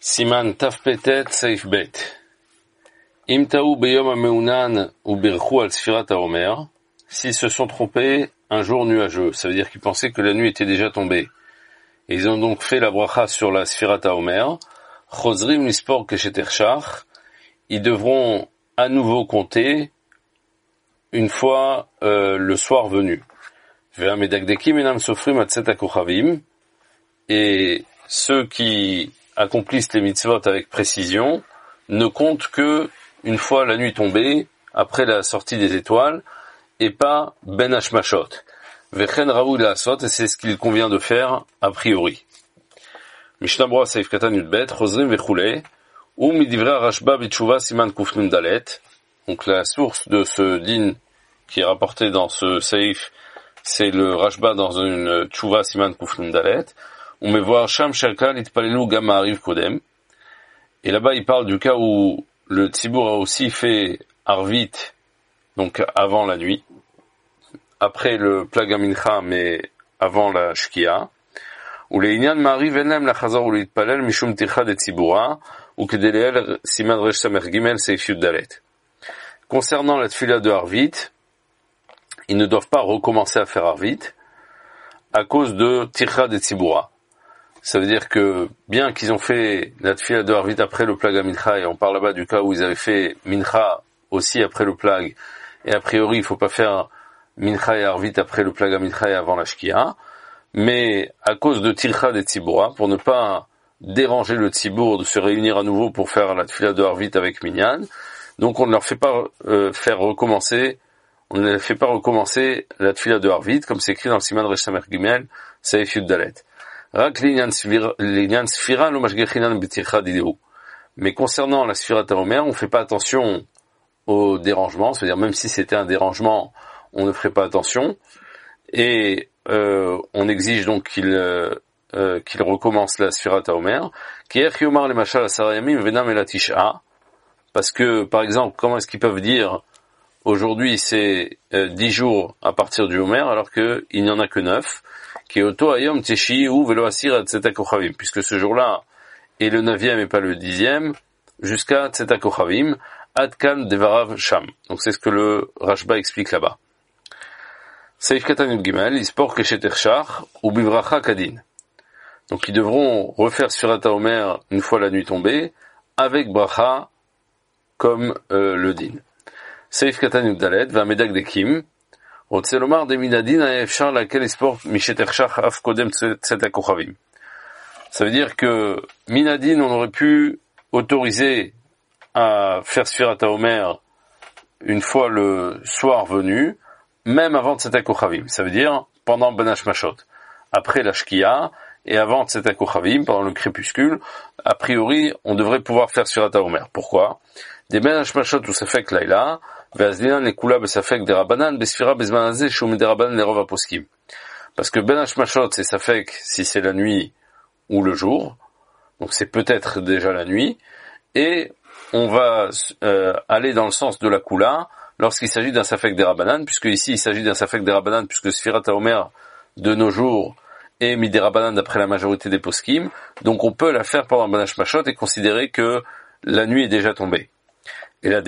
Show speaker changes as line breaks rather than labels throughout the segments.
Siman Tafpetet Seif Bet. Im Taou Beyom Ameunan ou Birchou al Sfirat HaOmer. S'ils se sont trompés un jour nuageux, ça veut dire qu'ils pensaient que la nuit était déjà tombée. Et ils ont donc fait la bracha sur la Sfirat HaOmer. Chozrim Lispor Kesheter Shach. Ils devront à nouveau compter une fois le soir venu. Ve'amedakdekim enam sofrim atzet hakochavim. Et ceux qui accomplissent les mitzvot avec précision ne comptent que une fois la nuit tombée, après la sortie des étoiles, et pas ben hashmashot. Vechen raoui la'asot, et c'est ce qu'il convient de faire a priori. Mishnah Berurah Seif Katan Yudbet, Chozrim vechulei, ou midivrei Rashba b'tshuva siman kuf nun dalet. Donc la source de ce din qui est rapporté dans ce seif, c'est le Rashba dans une tshuva siman kuf nun dalet. On met voir Sham Shakal itpalelu gam ha'ariv kodem. Et là-bas, il parle du cas où le Tzibour a aussi fait Arvit, donc avant la nuit, après le Plag HaMincha, mais avant la Shkia, où les Inyan Ma'ariv enlem lachazor ou l'itpalel mishum tircha de Tzibura, ou kedeleel siman resh samer gimel seif yud dalet. Concernant la tfila de Arvit, ils ne doivent pas recommencer à faire Arvit, à cause de tircha de Tzibura. Ça veut dire que, bien qu'ils ont fait la tfila de Arvit après le Plag HaMincha, et on parle là-bas du cas où ils avaient fait Mincha aussi après le Plag, et a priori il faut pas faire Mincha et Arvit après le Plag HaMincha et avant la Shkia, mais à cause de Tircha des Tzibura, pour ne pas déranger le Tzibour de se réunir à nouveau pour faire la tfila de Arvit avec Minyan, donc on ne leur fait pas on ne fait pas recommencer la tfila de Arvit, comme c'est écrit dans le Siman Resh Samer Gimel, Seif Yud Dalet. Mais concernant la Sfirat HaOmer, on ne fait pas attention au dérangement, c'est-à-dire même si c'était un dérangement, on ne ferait pas attention, et on exige donc qu'il recommence la Sfirat HaOmer, parce que, par exemple, comment est-ce qu'ils peuvent dire aujourd'hui c'est 10 jours à partir du Homer, alors qu'il n'y en a que 9, puisque ce jour-là est le 9e et pas le 10e, jusqu'à Tzeta Kochavim, Adkan Devarav Sham. Donc c'est ce que le Rashba explique là-bas. Seif Katan Yud Gimel, Ispor Kesheter Shach, ou Bivracha Kadin. Donc ils devront refaire Sfirat HaOmer une fois la nuit tombée, avec Bracha, comme le din. Seif Katan Yud Dalet, Vamedak Dekim, רוצה לומר דמינדין היה אפשר להקל לספור משתרשך אף קודם צאת הכוכבים. Ça veut dire que Minadin, on aurait pu autoriser à faire Sfirat HaOmer une fois le soir venu, même avant Tzet HaKochavim. Ça veut dire pendant Ben Hashmashot. Après la Shkia et avant Tzet HaKochavim, pendant le crépuscule, a priori, on devrait pouvoir faire Sfirat HaOmer. Pourquoi? Des Ben Hashmashot ou Safek Laila, parce que Ben Hashmashot c'est Safek si c'est la nuit ou le jour, donc c'est peut-être déjà la nuit, et on va aller dans le sens de la Kula lorsqu'il s'agit d'un Safek des Rabbanan, puisque ici il s'agit d'un Safek des Rabbanan, puisque Sfirat HaOmer de nos jours est mis des Rabbanan d'après la majorité des poskim, donc on peut la faire pendant Ben Hashmashot et considérer que la nuit est déjà tombée. Et là,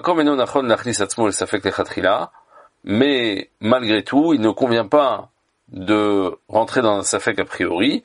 mais malgré tout, il ne convient pas de rentrer dans un safek a priori,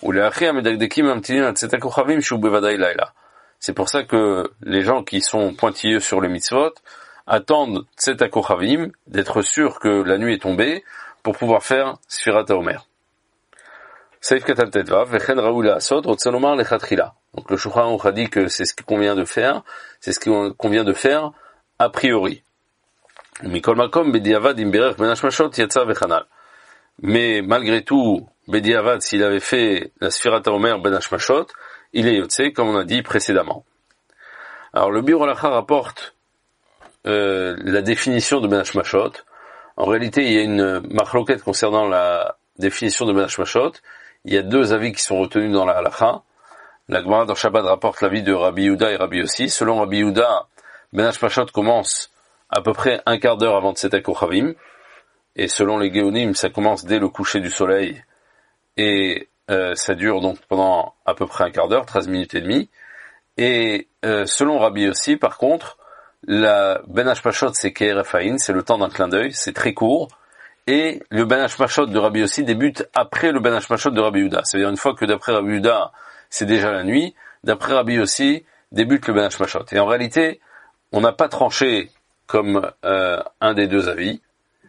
c'est pour ça que les gens qui sont pointilleux sur le mitzvot attendent Tzeta Kochavim, d'être sûr que la nuit est tombée, pour pouvoir faire Sfirat HaOmer. Seif Katan Tetvav, Vechen Raoui La'asot, Rotsalomar Lechatchila. Donc le Shulchan Aruch a dit que c'est ce qu'il convient de faire, c'est ce qu'il convient de faire a priori. Mikol Makom, Bediavad, Imberech, Ben Hashmashot, Yatsa Vechanal. Mais malgré tout, Bediavad, s'il avait fait la Sfirat HaOmer Ben Hashmashot, il est Yotse, comme on a dit précédemment. Alors le Biur Halacha rapporte la définition de Ben Hashmashot. En réalité, il y a une machloket concernant la définition de Ben Hashmashot. Il y a deux avis qui sont retenus dans la Halacha. La Gemara dans Shabbat rapporte l'avis de Rabbi Yehuda et Rabbi Yossi. Selon Rabbi Yehuda, Ben Hashmashot commence à peu près un quart d'heure avant Tzet HaKochavim. Et selon les Géonim, ça commence dès le coucher du soleil et ça dure donc pendant à peu près un quart d'heure, 13 minutes et demie. Et selon Rabbi Yossi, par contre, la Ben Hashmashot, c'est Keref Haïn, c'est le temps d'un clin d'œil, c'est très court. Et le Ben Hashmashot de Rabbi Yossi débute après le Ben Hashmashot de Rabbi Yehuda. C'est-à-dire une fois que d'après Rabbi Yehuda, c'est déjà la nuit, d'après Rabbi Yossi, débute le Ben Hashmashot. Et en réalité, on n'a pas tranché comme un des deux avis.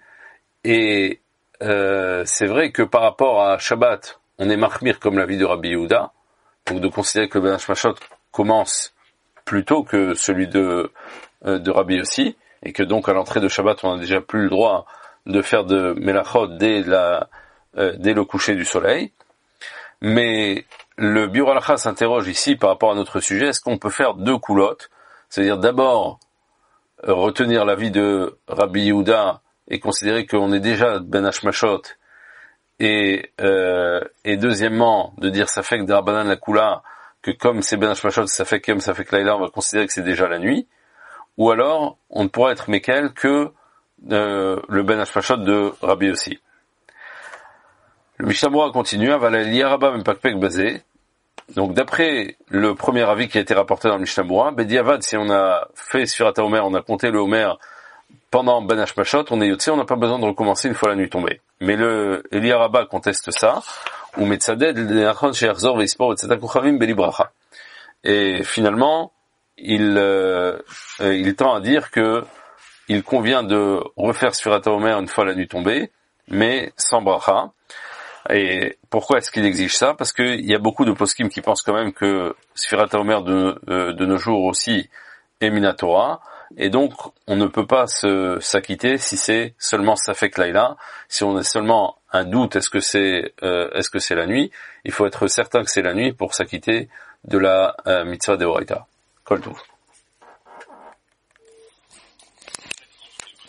Et c'est vrai que par rapport à Shabbat, on est marmir comme l'avis de Rabbi Yehuda, donc de considérer que le Ben Hashmashot commence plus tôt que celui de Rabbi Yossi, et que donc à l'entrée de Shabbat, on n'a déjà plus le droit de faire de Melachot dès le coucher du soleil. Mais le Biur Halacha s'interroge ici par rapport à notre sujet, est-ce qu'on peut faire deux coulottes, c'est-à-dire d'abord retenir l'avis de Rabbi Yehuda et considérer qu'on est déjà Ben Hashmashot, et deuxièmement de dire ça fait que d'Arbanan la Kula, que comme c'est Ben Hashmashot, ça fait Kem, ça fait que Laïla, on va considérer que c'est déjà la nuit, ou alors on ne pourra être Mekel que le Ben Hashmashot de Rabbi Yossi. Le Mishnah Berurah continue, Avaliyaraba Mepakpek Bazé. Donc d'après le premier avis qui a été rapporté dans le Mishnah Berurah, Bediavad, si on a fait Sfirat HaOmer, on a compté le Homer pendant Ben Hashmashot, on est Yotze, on n'a pas besoin de recommencer une fois la nuit tombée. Mais le Eliaraba conteste ça, ou Metzaded, Le'achon She'achzor Ve'ispor Etzeta Kuchavim Beli Bracha. Et finalement, il tend à dire que il convient de refaire Sfirat HaOmer une fois la nuit tombée, mais sans bracha. Et pourquoi est-ce qu'il exige ça? Parce qu'il y a beaucoup de poskim qui pensent quand même que Sfirat HaOmer de nos jours aussi est Minatora, et donc on ne peut pas s'acquitter si c'est seulement Safek Laïla. Si on a seulement un doute, est-ce que c'est la nuit? Il faut être certain que c'est la nuit pour s'acquitter de la mitzvah de Horaïta. Kol Tov.